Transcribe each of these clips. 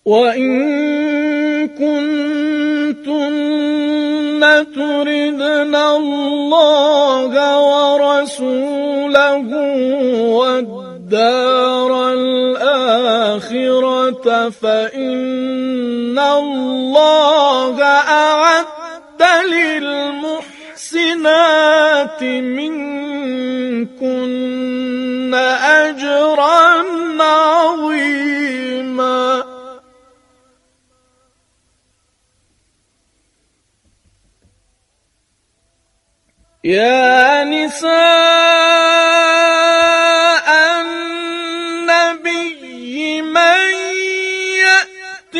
وإن كنتن تردن الله ورسوله والدار الآخرة فإن الله أعد للمحسنات منكن أجرا عظيما. يا نساء النبي من يأت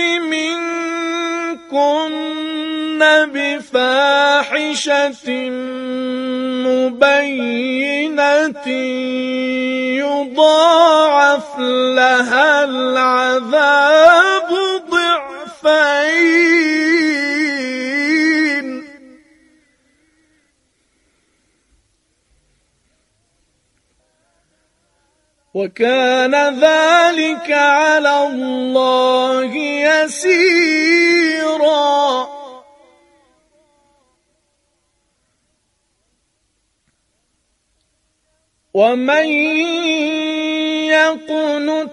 منكن بفاحشة مبينة يضاعف لها العذاب ضعفين وكان ذلك على الله يسيرا. ومن يقنت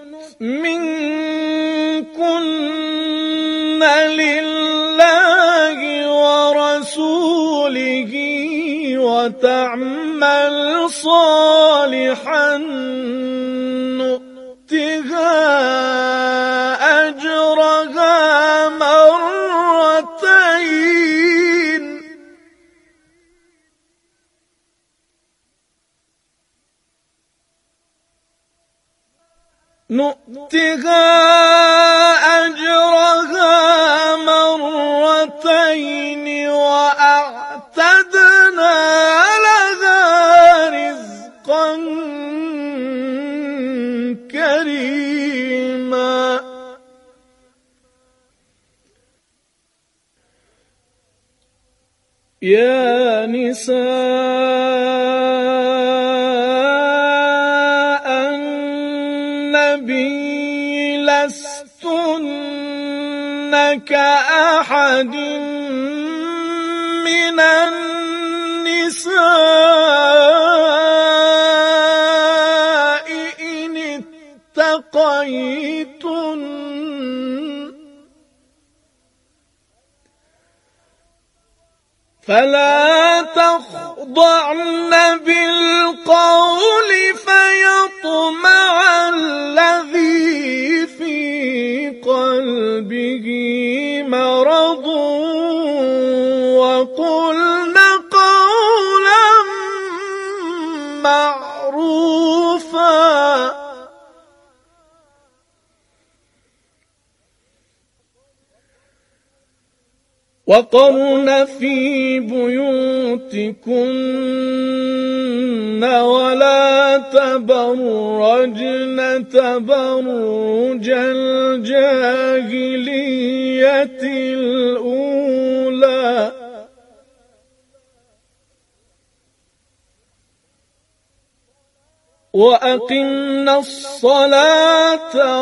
منكن لله ورسوله وتعمل صالحا نؤتها أجرها مرتين وأعتدنا لها رزقا كريما. يا نساء النبي لستن كأحد من النساء إن اتقيتن فلا تخضعن بالقول فيطمع الذي في قلبه مرض وقلن قولا معروفا. وقرن في بيوتكن ولا تبرجن تبرج الجاهلية الأولى وأقمنا الصلاة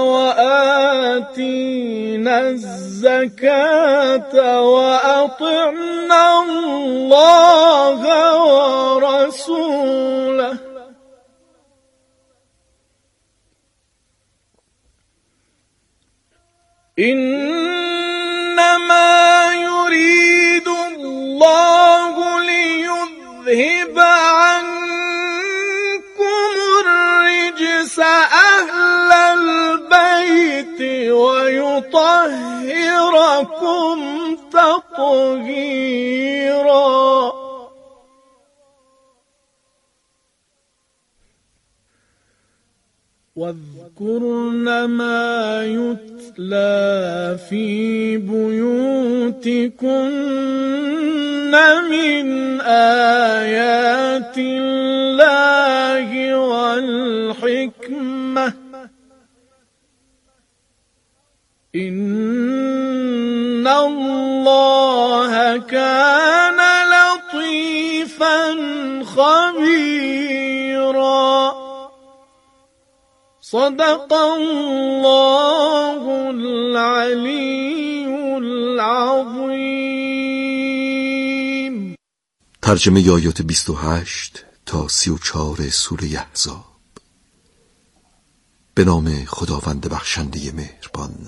وآتينا الزكاة وأطعنا الله ورسوله إنما يريد الله ليذهب عنكم الرجس أهل البيت ويطهركم تطهيرا. واذكرن ما يتلى في بيوتكن من آيات الله والحكمة إن الله كان لطيفا خبيرا. صدق الله العلي ترجمه آیات 28 تا 34 سوره احزاب. به نام خداوند بخشنده مهربان.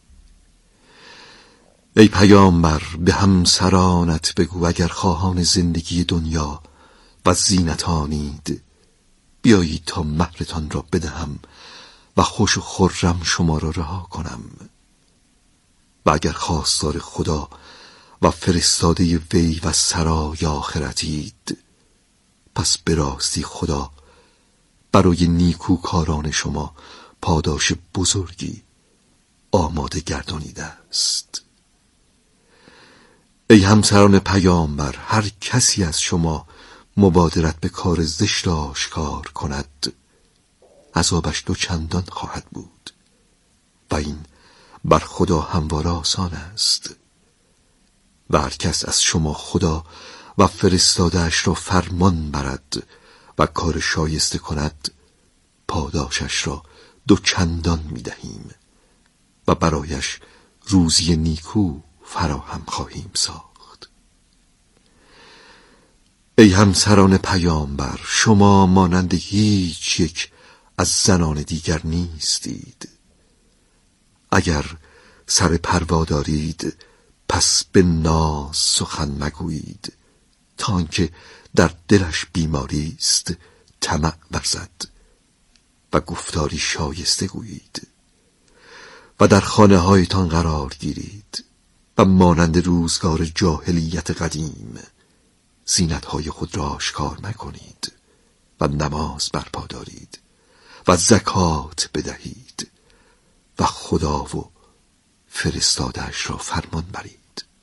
ای پیامبر، به همسرانت بگو اگر خواهان زندگی دنیا و زینتانید، بیایید تا مهرتان را بدهم و خوش و خرم شما را رها کنم. و اگر خواستار خدا و فرستاده وی و سرای آخرتید، پس به راستی خدا برای نیکوکاران شما پاداش بزرگی آماده گردانیده است. ای همسران پیامبر، هر کسی از شما مبادرت به کار زشت آشکار کند، عذابش 2 چندان خواهد بود و این بر خدا همواره آسان است. و هر کس از شما خدا و فرستاده‌اش را فرمان برد و کار شایسته کند، پاداشش را 2 چندان می‌دهیم و برایش روزی نیکو فراهم خواهیم ساخت. ای همسران پیامبر، شما مانند هیچ یک از زنان دیگر نیستید. اگر سر پروا دارید، پس به ناز سخن مگویید، تا آنکه در دلش بیماری است طمع ورزد، و گفتاری شایسته گویید. و در خانه هایتان قرار گیرید و مانند روزگار جاهلیت قدیم زینت های خود را آشکار مکنید و نماز برپا دارید و زکات بدهید و خدا و فرستاده‌اش را فرمان برید.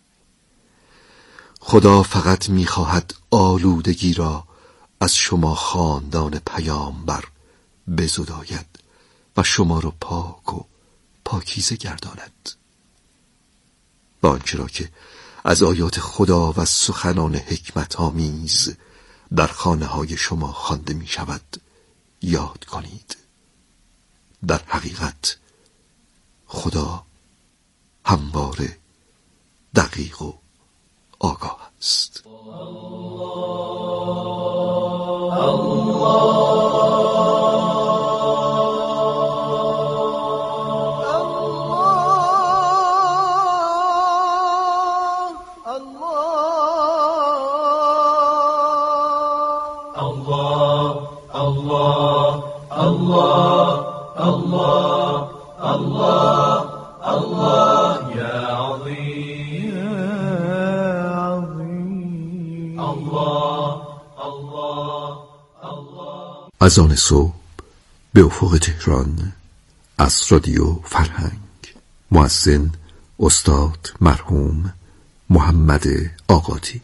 خدا فقط می‌خواهد آلودگی را از شما خاندان پیامبر بزداید و شما را پاک و پاکیزه گرداند. و آنچه را که از آیات خدا و سخنان حکمت آمیز در خانه های شما خوانده می شود یاد کنید. در حقیقت خدا همواره دقیق و آگاه است. از آن صبح به افق تهران از رادیو فرهنگ. مؤذن استاد مرحوم محمد آقاتی.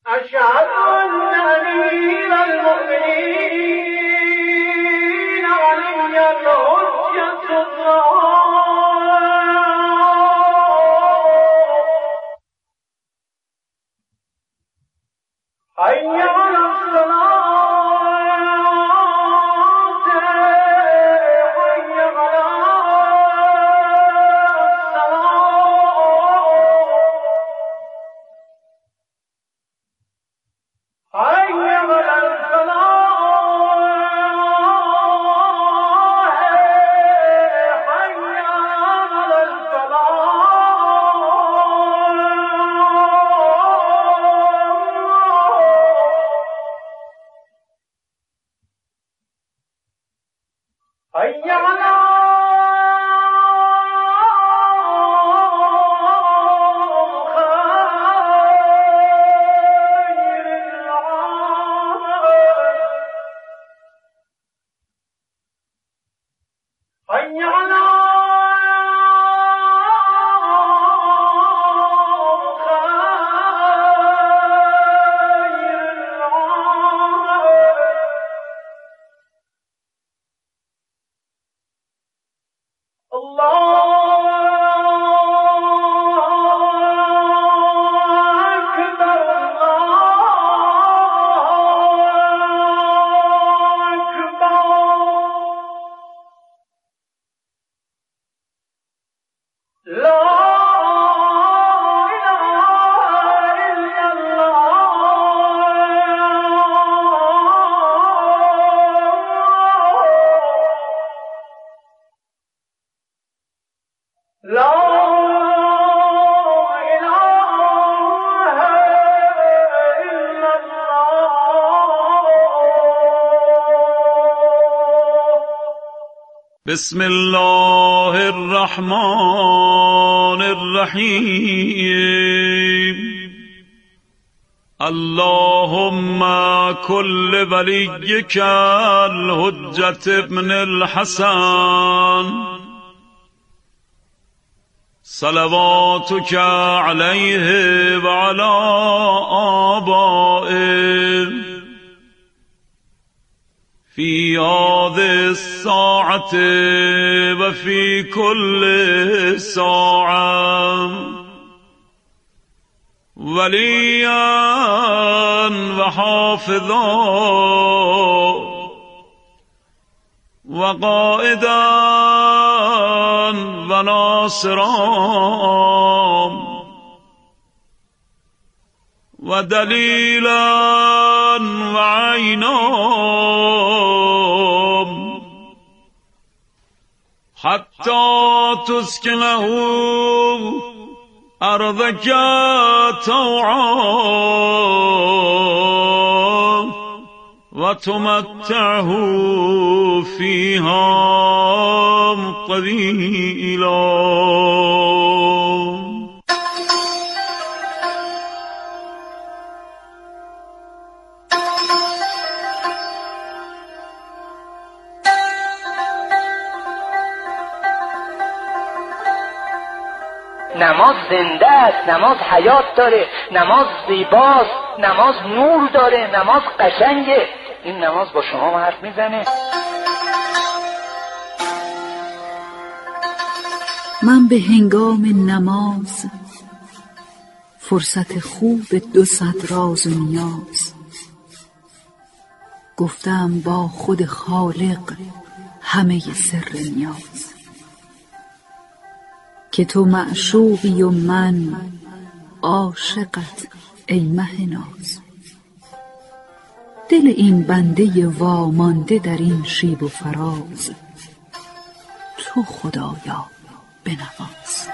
أشهد أن أمير المؤمنين علي الحجة حي على الصلاة حي على بسم الله الرحمن الرحیم اللهم كل وليك الحجة ابن الحسن صلواتك عليه وعلى آبائه في هذه الساعة وفي كل ساعة وليا وحافظا وقائدا وناصرا ودليلا وعينا حتى تسكنه أرضك طوعا وتمتعه فيها طويلا. نماز زنده است، نماز حیات داره، نماز زیباست، نماز نور داره، نماز قشنگه. این نماز با شما حرف میزنه. من به هنگام نماز فرصت خوب 200 راز و نیاز گفتم با خود خالق همه سر نیاز، که تو معشوقی و من عاشقت ای مه ناز. دل این بنده وامانده در این شیب و فراز، تو خدایا بنواز.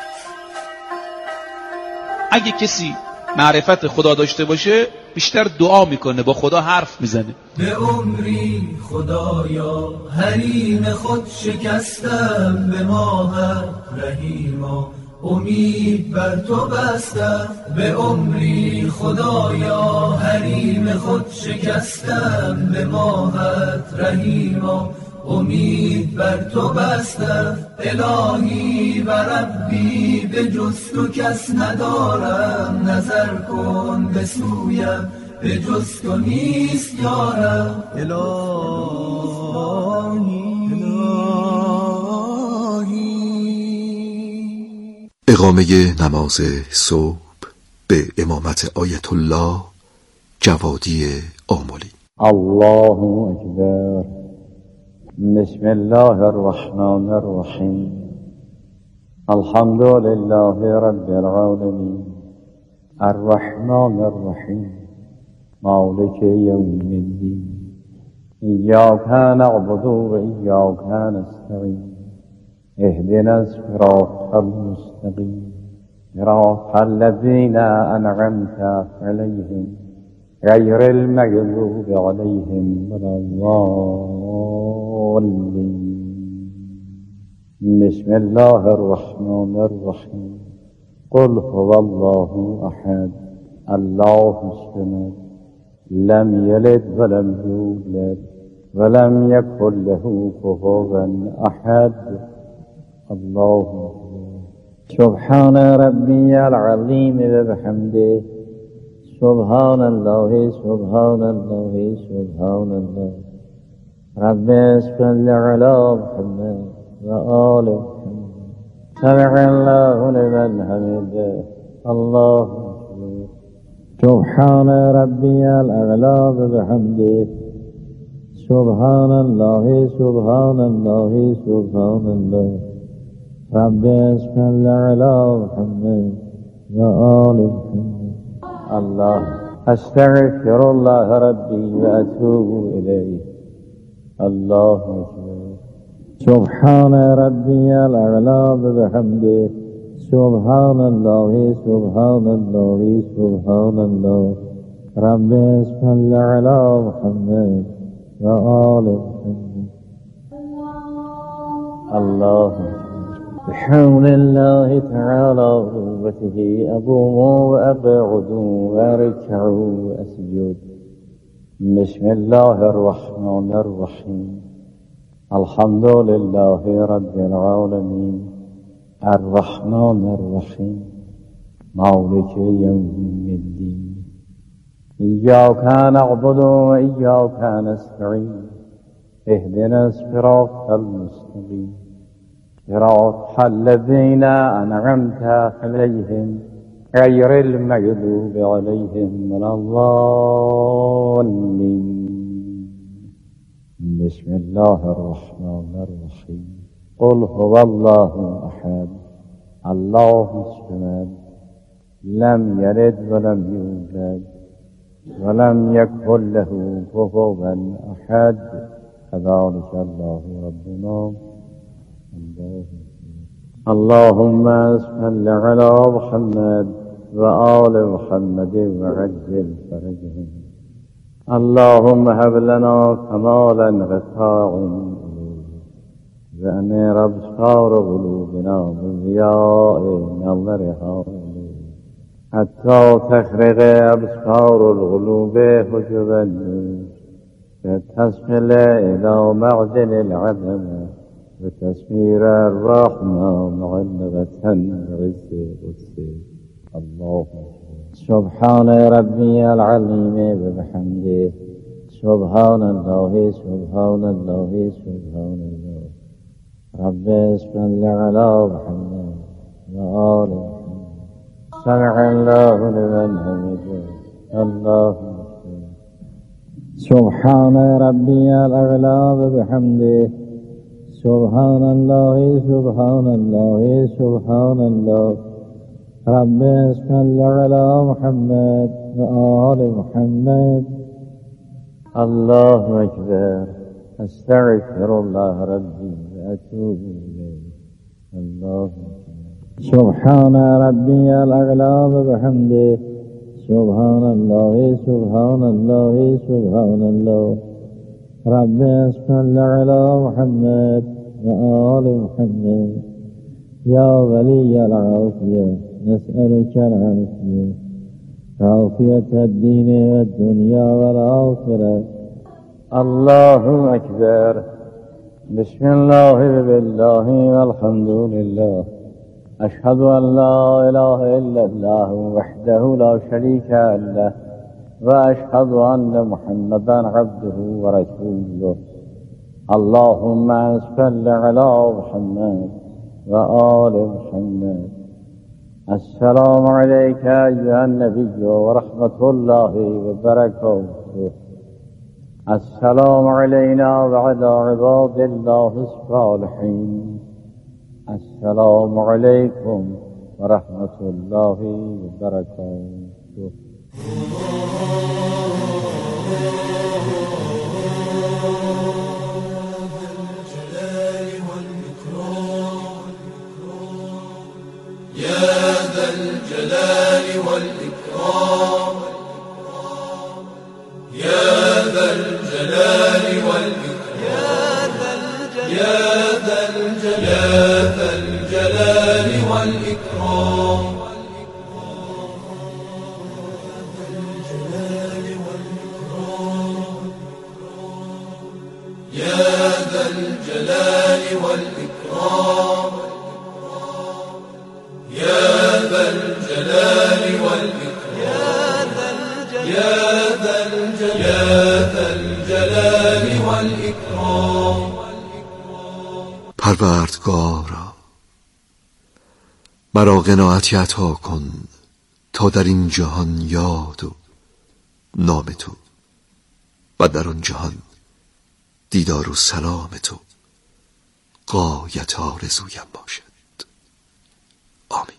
اگه کسی معرفت خدا داشته باشه بیشتر دعا میکنه، با خدا حرف میزنه. به عمری خدایا حریم خود شکستم، به ماهت رحیما امید بر تو بستم. به عمری خدایا حریم خود شکستم، به ماهت رحیما امید بر تو بستم. الهی و ربی به جز تو کس ندارم، نظر کن به سویم به جز تو نیست یارم. اقامه نماز صبح به امامت آیت الله جوادی آملی. الله اکبر. بسم الله الرحمن الرحیم. الحمد لله رب العالمین الرحمن الرحیم مالک یوم الدین ایاک نعبد و ایاک نستعین اهدنا الصراط المستقیم صراط الذین انعمت علیهم غیر المغضوب علیهم ولا الضالین. بسم الله الرحمن الرحیم. قل هو الله احد الله الصمد لم یلد ولم یولد ولم یکن له کفوا احد. الله سبحان ربی العظیم وبحمده سبحان الله سبحان الله سبحان الله. رب صل علی محمد و آل محمد. سمع الله لمن حمده. الله سبحان ربی الاعلی وبحمده سبحان الله سبحان الله سبحان الله. رب صل علی محمد و آل محمد. الله استغفر الله ربی و اتوب الیه. الله سبحان ربی الاعلی وبحمده سبحان الله سبحان الله سبحان الله. رب صل علی محمد و آل محمد. الله بحول الله تعالى وقوته أقوم وأقعد وأركع وأسجد. بسم الله الرحمن الرحيم. الحمد لله رب العالمين الرحمن الرحيم مالك يوم الدين إياك نعبد وإياك نستعين اهدنا الصراط المستقيم صراط الذين أنعمت عليهم غير المغضوب عليهم ولا الضالين. بسم الله الرحمن الرحيم. قل هو الله أحد الله الصمد لم يلد ولم يولد ولم يكن له كفوا أحد. كذلك الله ربنا. اللهم صل على محمد وآل محمد وعجل فرجهم. اللهم هب لنا كمالا غطاء وأنير أبصار قلوبنا بضياء نظرها حتى تخرج أبصار القلوب حجب النور فتصل إلى معدن العظمة وتصوير الرحمة معلقة بعز قدسه. الله سبحان ربي العظيم وبحمده سبحان الله سبحان الله سبحان الله. رب صل على محمد وآل محمد. سمع الله لمن حمده. الله سبحان ربي الأعلى وبحمده سبحان الله سبحان الله سبحان الله. رب صل على محمد وآل محمد. الله أكبر. أستغفر الله ربي وأتوب إليه. الله سبحان ربي الأعلى وبحمده سبحان الله سبحان الله سبحان الله. رب صل على محمد وآل محمد. يا ولي العافية نسألك العافية عافية الدين والدنيا والآخرة. الله أكبر. بسم الله بالله والحمد لله. أشهد أن لا إله إلا الله وحده لا شريك له وأشهد أن محمدا عبده ورسوله. اللهم صل على محمد وآل محمد. السلام عليك أيها النبي ورحمة الله وبركاته. السلام علينا وعلى عباد الله الصالحين. السلام عليكم ورحمة الله وبركاته. يا ذا الجلال والإكرام، يا ذا الجلال والإكرام، يا ذا الجلال والإكرام، يا ذا الجلال والإكرام، يا ذا الجلال والإكرام، يا ذا الجلال والإكرام. پروردگارا مرا قناعتی عطا کن تا در این جهان یاد و نام تو و در آن جهان دیدار و سلام تو غایت آرزویم باشد. آمین.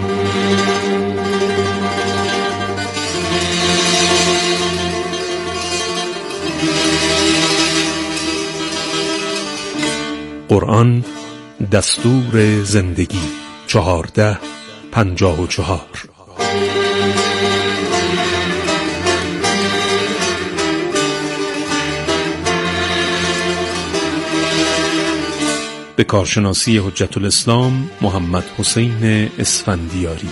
قرآن دستور زندگی 1454. به کارشناسی حجت الاسلام محمد حسین اسفندیاری.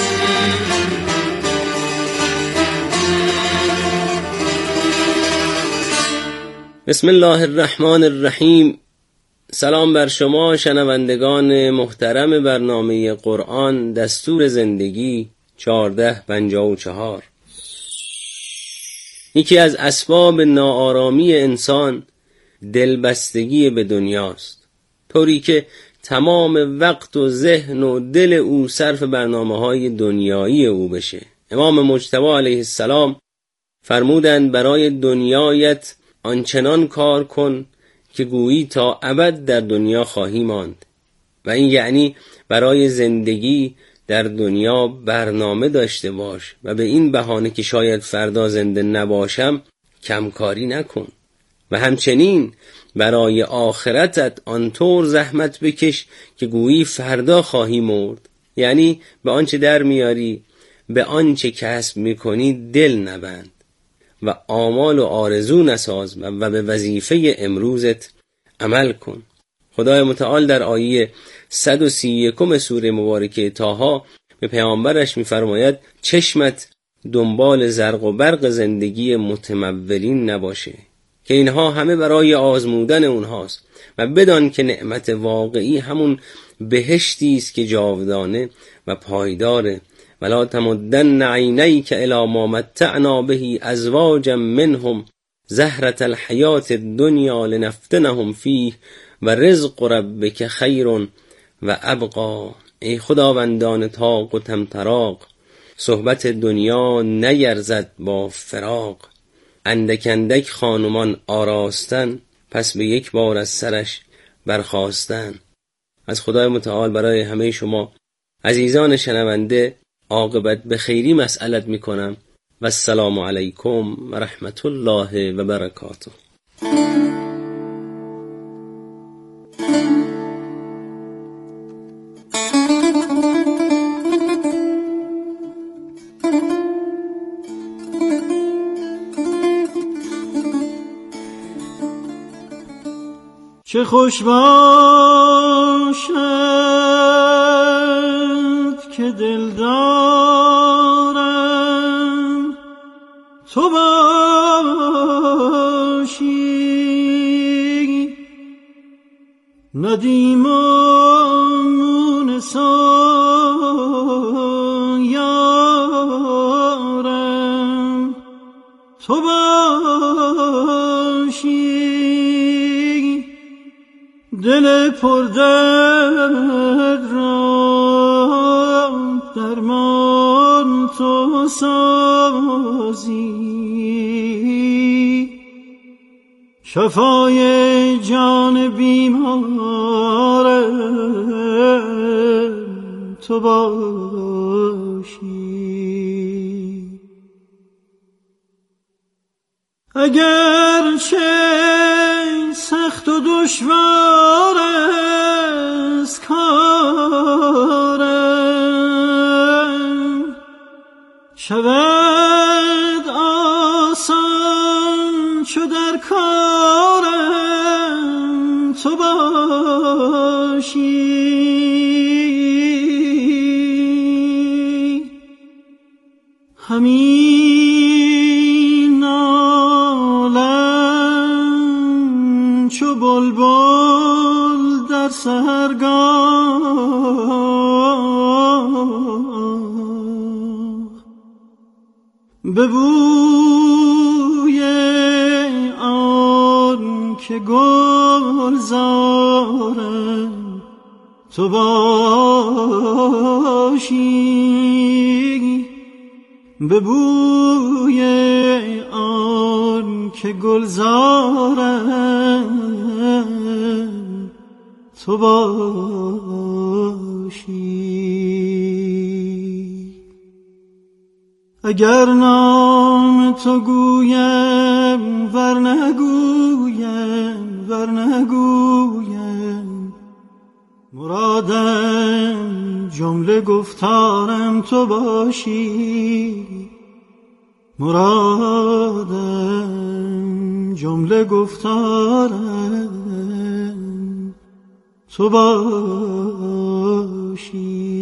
بسم الله الرحمن الرحیم. سلام بر شما شنوندگان محترم برنامه قرآن دستور زندگی 1454. یکی از اسباب ناآرامی انسان دلبستگی به دنیاست، طوری که تمام وقت و ذهن و دل او صرف برنامه‌های دنیایی او بشه. امام مجتبی علیه السلام فرمودند برای دنیایت آنچنان کار کن که گویی تا ابد در دنیا خواهی ماند، و این یعنی برای زندگی در دنیا برنامه داشته باش و به این بهانه که شاید فردا زنده نباشم کمکاری نکن، و همچنین برای آخرتت آنطور زحمت بکش که گویی فردا خواهی مرد، یعنی به آنچه در میاری، به آنچه کسب میکنی دل نبند و آمال و آرزو نساز و به وظیفه امروزت عمل کن. خدای متعال در آیه 131 سوره مبارکه طه به پیامبرش می‌فرماید چشمت دنبال زرق و برق زندگی متمولین نباشه که اینها همه برای آزمودن اونهاست، و بدان که نعمت واقعی همون بهشتی است که جاودانه و پایداره. ولا تمدن عینیک الی ما متعنا به ازواجا منهم زهرة الحیات الدنیا لنفتنهم فیه و رزق ربک خیر و ابقا. ای خداوندان طاق و طمطراق، صحبت دنیا نیرزد با فراق. اندک اندک خانمان آراستن، پس به یک بار از سرش برخاستن. از خدای متعال برای همه شما عزیزان شنونده عاقبت به خیری مسئلت میکنم و السلام علیکم و رحمت الله و برکاته. چه خوش باشد که دلدارم تو باشی، ندیم و مونسان یارم. تو باشی، دل پردرد را درمان تو سازی، شفای جان بیمارم تو باشی. اگر چه سخت و دشوار است کارم، شود آسان چو در کارم تو باشی. همین عالم چو بلبل در سحرگاه، به بوی آن که گلزارم تو باشی، به بوی آن که گلزارم تو باشی. اگر نام تو گویم ور نگویم، مرادم جمله گفتارم تو باشی، مرادم جمله گفتارم تو باشی.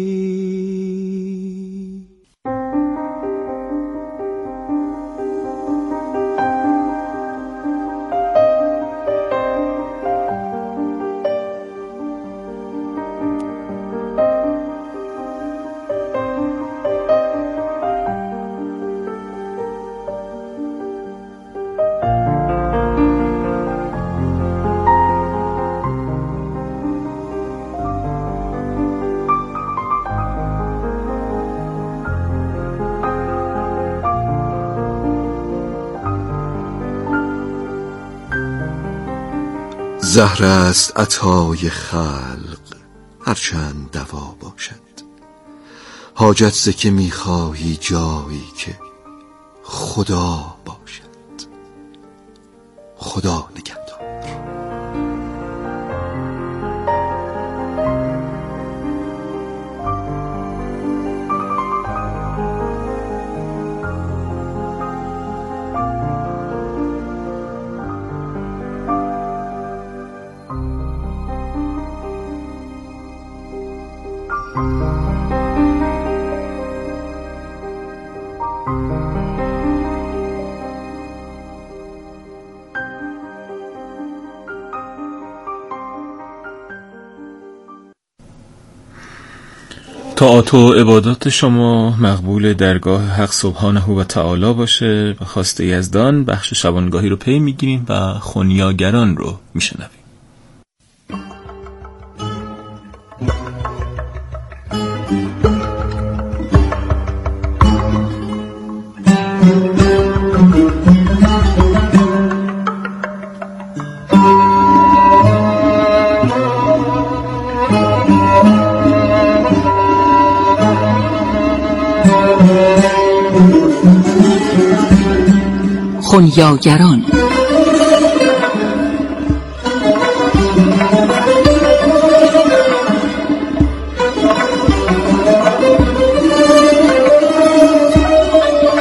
زهر است عطای خلق هرچند دوا باشد، حاجت ز که میخواهی جایی که خدا باشد. خدا نگهدار. طاعات و عبادات شما مقبول درگاه حق سبحانه و تعالی باشه. به خواست یزدان بخش شبانگاهی رو پی میگیریم و خونیاگران رو میشنویم. خونیاگران.